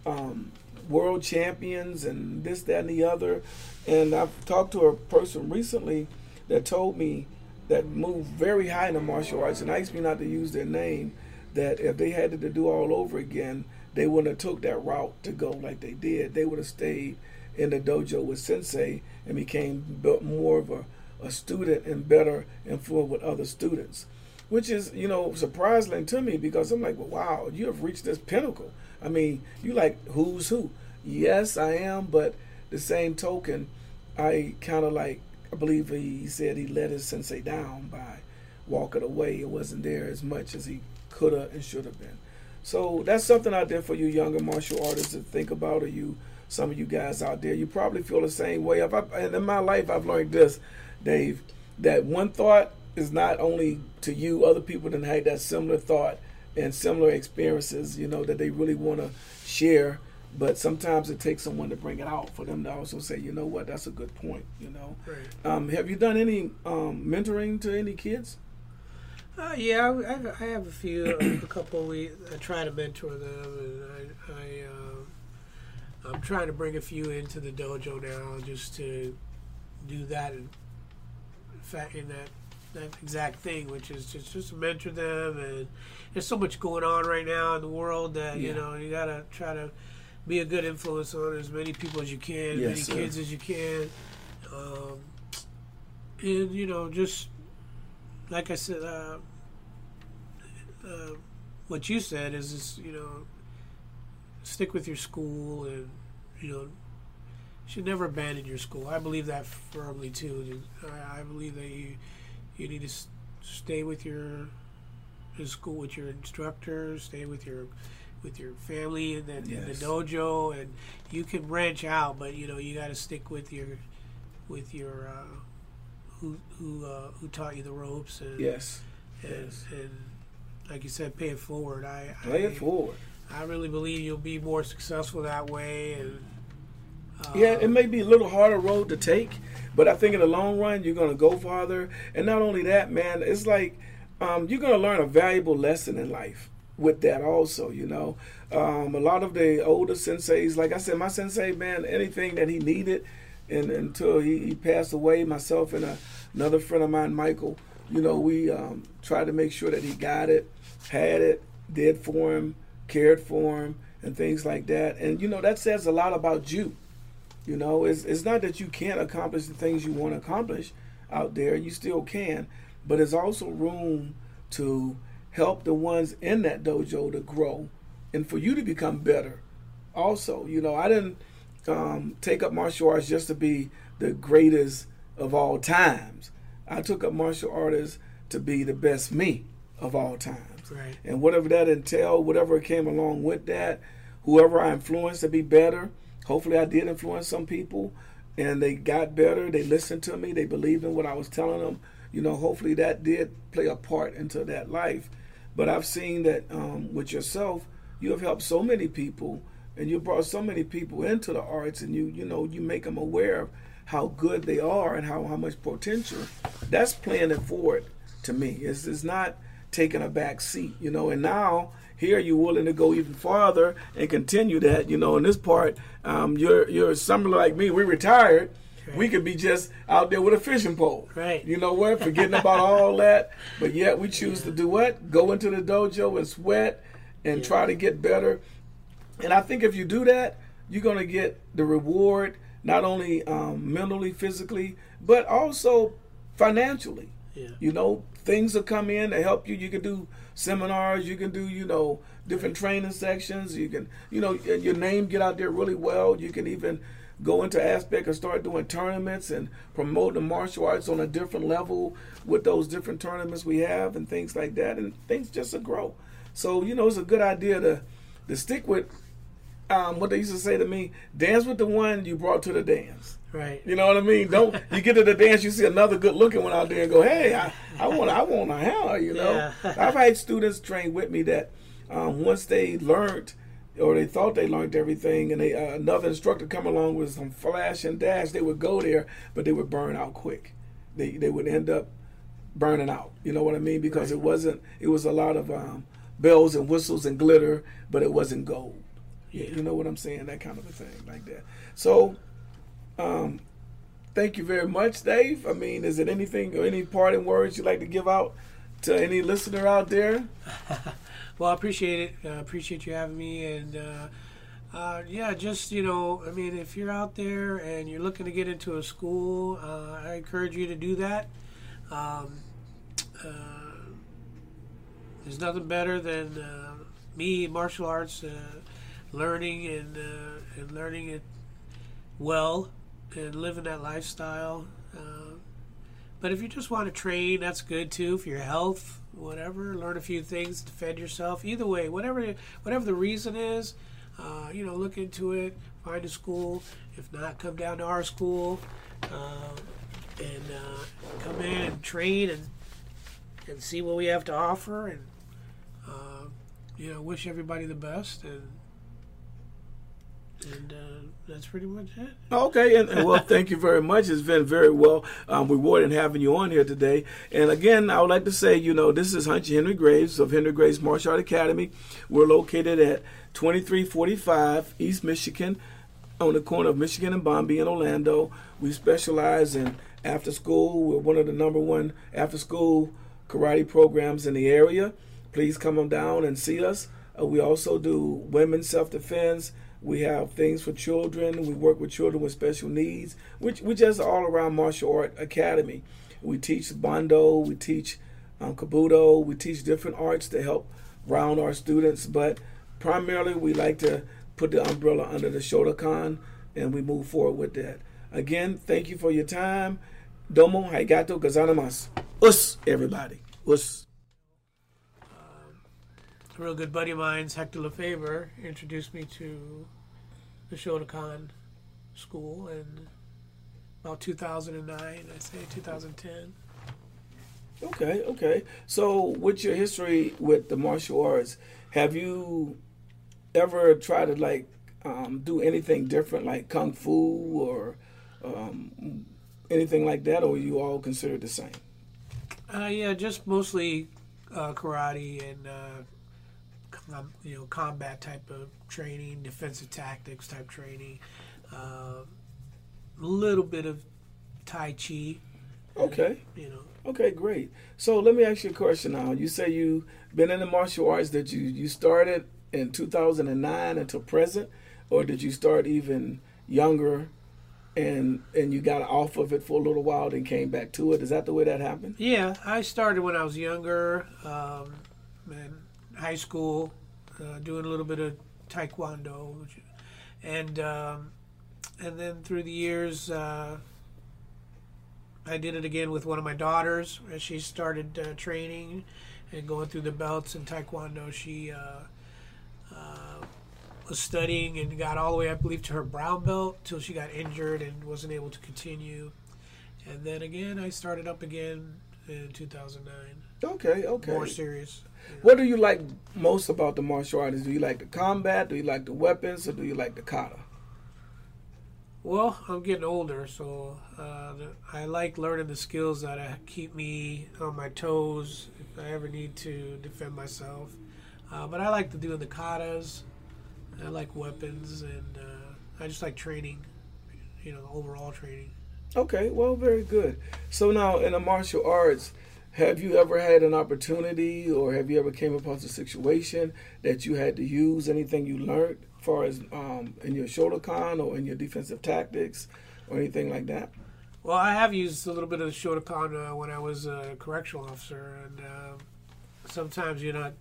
world champions and this, that, and the other. And I've talked to a person recently that told me that moved very high in the martial arts, and asked me not to use their name, that if they had to do all over again, they wouldn't have took that route to go like they did. They would have stayed in the dojo with sensei and became more of a student and better influenced with other students, which is, you know, surprising to me because I'm like, well, wow, you have reached this pinnacle. I mean, you like who's who. Yes, I am, but the same token, I kind of like, I believe he said he let his sensei down by walking away. It wasn't there as much as he could have and should have been. So that's something out there for you younger martial artists to think about, or some of you guys out there. You probably feel the same way. And in my life, I've learned this, Dave, that one thought is not only to you, other people that had that similar thought and similar experiences, you know, that they really want to share. But sometimes it takes someone to bring it out for them to also say, you know what, that's a good point, you know. Right. Have you done any mentoring to any kids? Yeah, I have a few, a couple. I try to mentor them, and I'm trying to bring a few into the dojo now, just to do that in that exact thing, which is just to mentor them. And there's so much going on right now in the world that you know you gotta try to be a good influence on as many people as you can, Yes, many kids as you can, and you know, just like I said, what you said is just, you know, stick with your school, and you know, you should never abandon your school. I believe that firmly too. I believe that you need to stay with your school, with your instructors, stay with your family in the dojo, and you can branch out, but you know, you got to stick with your who taught you the ropes, and and like you said, pay it forward. Pay it forward. I really believe you'll be more successful that way. And yeah, it may be a little harder road to take, but I think in the long run you're going to go farther. And not only that, man, it's like you're going to learn a valuable lesson in life with that also, you know. A lot of the older senseis, like I said, my sensei, man, anything that he needed, and until he passed away, myself and another friend of mine, Michael, you know, we tried to make sure that he got it, had it, did for him, cared for him, and things like that. And, you know, that says a lot about you. You know, it's not that you can't accomplish the things you want to accomplish out there. You still can. But there's also room to help the ones in that dojo to grow and for you to become better also. You know, I didn't take up martial arts just to be the greatest of all times. I took up martial arts to be the best me of all times. Right. And whatever that entailed, whatever came along with that, whoever I influenced to be better, hopefully I did influence some people. and they got better. They listened to me. They believed in what I was telling them. Hopefully that did play a part into that life. But I've seen that with yourself, you have helped so many people, and you brought so many people into the arts, and you make them aware of how good they are and how much potential. That's playing it forward to me. It's not taking a back seat, and now here you're willing to go even farther and continue that, in this part, you're somebody like me, we're retired. Right. We could be just out there with a fishing pole. Right. You know what? Forgetting about all that. But yet we choose to do what? Go into the dojo and sweat and try to get better. And I think if you do that, you're going to get the reward, not only mentally, physically, but also financially. Yeah. Things will come in to help you. You can do seminars. You can do, different training sections. You can, your name get out there really well. You can even go into aspect and start doing tournaments and promoting martial arts on a different level with those different tournaments we have and things like that. And things just to grow. So, it's a good idea to stick with what they used to say to me, dance with the one you brought to the dance. Right. You know what I mean? Don't you get to the dance, you see another good looking one out there and go, hey, I want a hell, Yeah. I've had students train with me that once they learned or they thought they learned everything and another instructor come along with some flash and dash, they would go there, but they would burn out quick. They would end up burning out. You know what I mean? Because it was a lot of bells and whistles and glitter, but it wasn't gold. Yeah. You know what I'm saying? That kind of a thing like that. So, thank you very much, Dave. I mean, is it anything or any parting words you'd like to give out to any listener out there? Well, I appreciate it. Appreciate you having me. And, just, I mean, if you're out there and you're looking to get into a school, I encourage you to do that. There's nothing better than me, martial arts, learning and learning it well and living that lifestyle. But if you just want to train, that's good too. For your health, whatever, learn a few things, defend yourself. Either way, whatever the reason is, look into it. Find a school. If not, come down to our school and come in and train and see what we have to offer. And wish everybody the best. And that's pretty much it. Okay, and well, thank you very much. It's been very well rewarding having you on here today. And again, I would like to say, this is Hunter Henry Graves of Henry Graves Martial Art Academy. We're located at 2345 East Michigan, on the corner of Michigan and Bombay in Orlando. We specialize in after school. We're one of the number one after school karate programs in the area. Please come on down and see us. We also do women's self-defense. We have things for children. We work with children with special needs. We just all-around martial art academy. We teach Bondo. We teach Kabuto. We teach different arts to help round our students. But primarily, we like to put the umbrella under the Shotokan, and we move forward with that. Again, thank you for your time. Domo arigato gozaimasu. Everybody. Us. A real good buddy of mine's, Hector Lefebvre, introduced me to the Shotokan school in about 2009, I'd say 2010. Okay. So with your history with the martial arts, have you ever tried to do anything different like Kung Fu or anything like that, or are you all considered the same? Just mostly karate and combat type of training, defensive tactics type training, a little bit of Tai Chi. Okay. Okay, great. So let me ask you a question now. You say you've been in the martial arts that you started in 2009 until present, or did you start even younger and you got off of it for a little while then came back to it? Is that the way that happened? Yeah, I started when I was younger, in high school, doing a little bit of Taekwondo, and then through the years, I did it again with one of my daughters as she started training and going through the belts in Taekwondo. She was studying and got all the way, I believe, to her brown belt till she got injured and wasn't able to continue. And then again, I started up again in 2009. Okay. More serious. What do you like most about the martial arts? Do you like the combat? Do you like the weapons? Or do you like the kata? Well, I'm getting older, so I like learning the skills that keep me on my toes if I ever need to defend myself. But I like doing the katas. I like weapons, and I just like training, overall training. Okay, well, very good. So now in the martial arts, have you ever had an opportunity or have you ever came across a situation that you had to use anything you learned as far as in your Shotokan or in your defensive tactics or anything like that? Well, I have used a little bit of the Shotokan when I was a correctional officer, and sometimes you're not,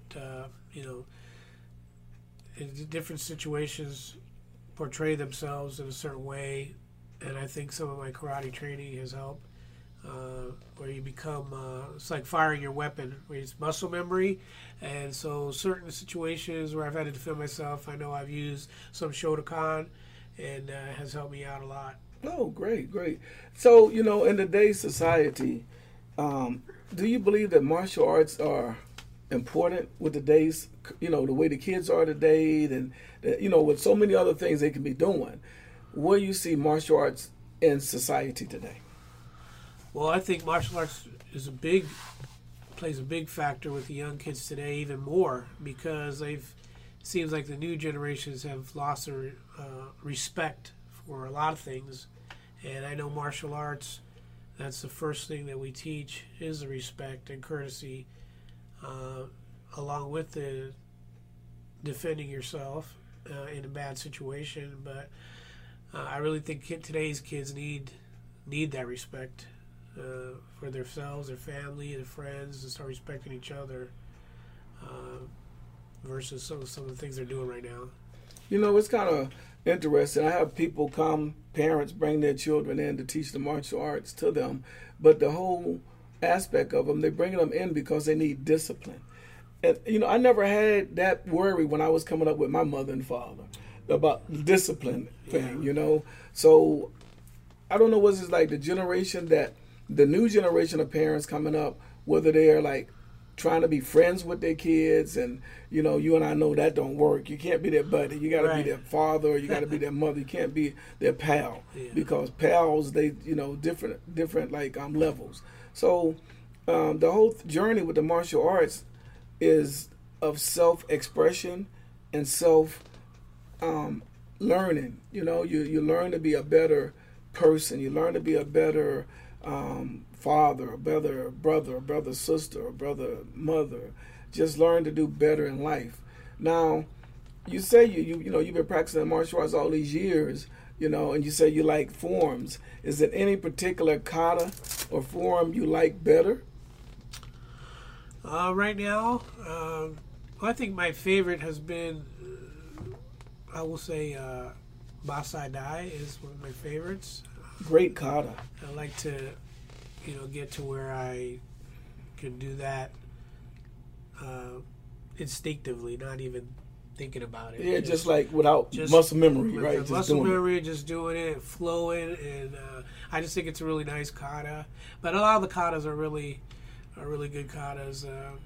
in different situations portray themselves in a certain way, and I think some of my karate training has helped. Where you become, it's like firing your weapon, where it's muscle memory. And so certain situations where I've had to defend myself, I know I've used some Shotokan, and has helped me out a lot. Oh, great. So, in today's society, do you believe that martial arts are important with today's, the way the kids are today, and, with so many other things they can be doing? Where do you see martial arts in society today? Well, I think martial arts plays a big factor with the young kids today, even more because seems like the new generations have lost their respect for a lot of things, and I know martial arts. That's the first thing that we teach is the respect and courtesy, along with the defending yourself in a bad situation. But I really think today's kids need that respect. For themselves, their family, their friends, and start respecting each other versus some of the things they're doing right now. It's kind of interesting. I have parents bring their children in to teach the martial arts to them, but the whole aspect of them, they're bringing them in because they need discipline. And, I never had that worry when I was coming up with my mother and father about the discipline thing, So I don't know what it's like the new generation of parents coming up, whether they're like trying to be friends with their kids, and you and I know that don't work. You can't be their buddy. You got to be their father, or you got to be their mother. You can't be their pal because pals they different like levels. So the whole journey with the martial arts is of self-expression and self learning. You learn to be a better person. You learn to be a better father, a better brother, a brother sister, a brother mother. Just learn to do better in life. Now, you say you've been practicing martial arts all these years, and you say you like forms. Is there any particular kata or form you like better? Right now, I think my favorite has been, I will say, Basai Dai is one of my favorites. Great kata. I like to, get to where I can do that instinctively, not even thinking about it. Yeah, just like without muscle memory, right? Just muscle memory, just doing it, flowing, and I just think it's a really nice kata. But a lot of the katas are really good katas.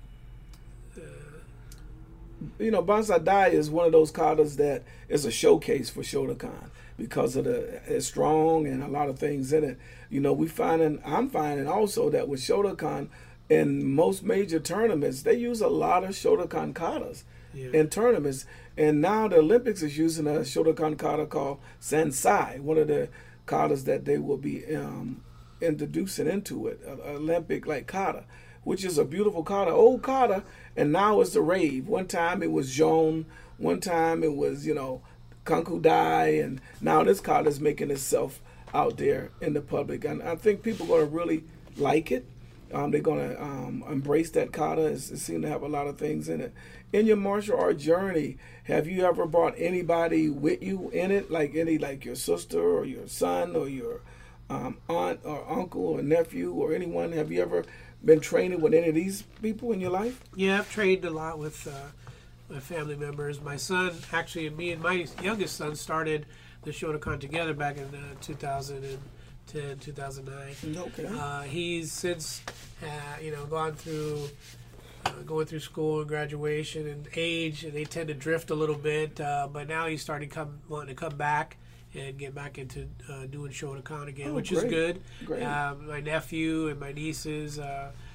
Banzai Dai is one of those katas that is a showcase for Shotokan because of it's strong and a lot of things in it. I'm finding also that with Shotokan, in most major tournaments, they use a lot of Shotokan katas in tournaments. And now the Olympics is using a Shotokan kata called Sansai, one of the katas that they will be introducing into it, an Olympic like kata, which is a beautiful kata, old kata, and now it's the rave. One time it was Joan, one time it was, Kanku Dai, and now this kata is making itself out there in the public. And I think people are going to really like it. They're going to embrace that kata. It seems to have a lot of things in it. In your martial art journey, have you ever brought anybody with you in it, like your sister or your son or your aunt or uncle or nephew or anyone? Have you ever been training with any of these people in your life? Yeah, I've trained a lot with my family members. My son, actually, me and my youngest son started the Shotokan together back in 2010, 2009. Okay. He's since, gone through going through school and graduation and age, and they tend to drift a little bit. But now he's starting wanting to come back and get back into doing Shotokan again, which is great. good. Great. My nephew and my nieces